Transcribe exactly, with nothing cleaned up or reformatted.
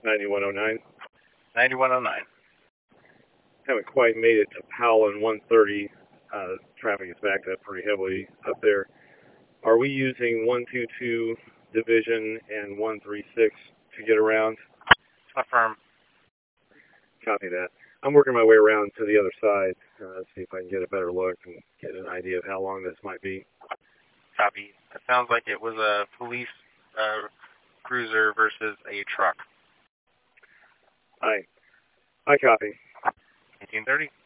ninety-one oh nine. ninety-one oh nine. Haven't quite made it to Powell and one thirty. Uh, traffic is backed up pretty heavily up there. Are we using one two two division and one three six to get around? Affirm. Copy that. I'm working my way around to the other side, uh, see if I can get a better look and get an idea of how long this might be. Copy. It sounds like it was a police uh, cruiser versus a truck. Aye. I copy. eighteen thirty.